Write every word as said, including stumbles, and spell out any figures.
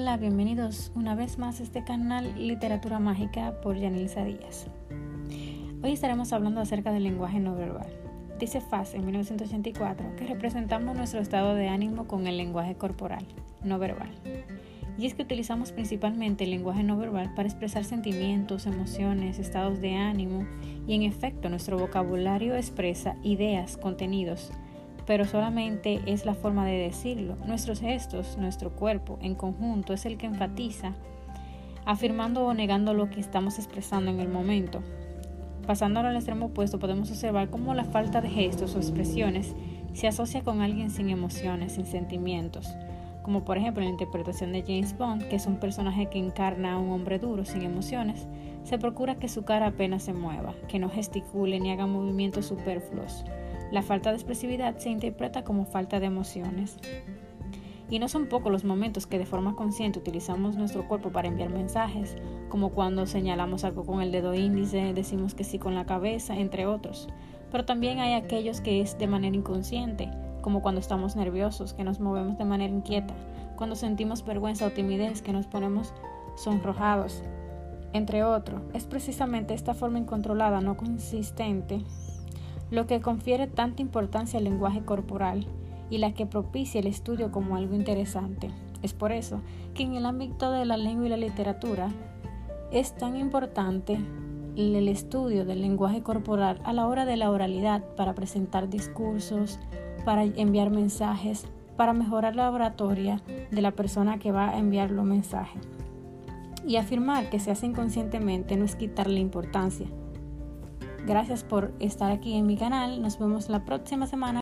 Hola, bienvenidos una vez más a este canal Literatura Mágica por Yanilza Díaz. Hoy estaremos hablando acerca del lenguaje no verbal. Dice Fass en mil novecientos ochenta y cuatro que representamos nuestro estado de ánimo con el lenguaje corporal, no verbal. Y es que utilizamos principalmente el lenguaje no verbal para expresar sentimientos, emociones, estados de ánimo y en efecto nuestro vocabulario expresa ideas, contenidos, pero solamente es la forma de decirlo. Nuestros gestos, nuestro cuerpo en conjunto es el que enfatiza, afirmando o negando lo que estamos expresando en el momento. Pasándolo al extremo opuesto, podemos observar cómo la falta de gestos o expresiones se asocia con alguien sin emociones, sin sentimientos, como por ejemplo en la interpretación de James Bond, que es un personaje que encarna a un hombre duro, sin emociones. Se procura que su cara apenas se mueva, que no gesticule ni haga movimientos superfluos. La falta de expresividad se interpreta como falta de emociones. Y no son pocos los momentos que de forma consciente utilizamos nuestro cuerpo para enviar mensajes, como cuando señalamos algo con el dedo índice, decimos que sí con la cabeza, entre otros. Pero también hay aquellos que es de manera inconsciente, como cuando estamos nerviosos, que nos movemos de manera inquieta, cuando sentimos vergüenza o timidez, que nos ponemos sonrojados, entre otros. Es precisamente esta forma incontrolada, no consistente, lo que confiere tanta importancia al lenguaje corporal y la que propicia el estudio como algo interesante. Es por eso que en el ámbito de la lengua y la literatura es tan importante el estudio del lenguaje corporal a la hora de la oralidad, para presentar discursos, para enviar mensajes, para mejorar la oratoria de la persona que va a enviar los mensajes. Y afirmar que se hace inconscientemente no es quitarle importancia. Gracias por estar aquí en mi canal. Nos vemos la próxima semana.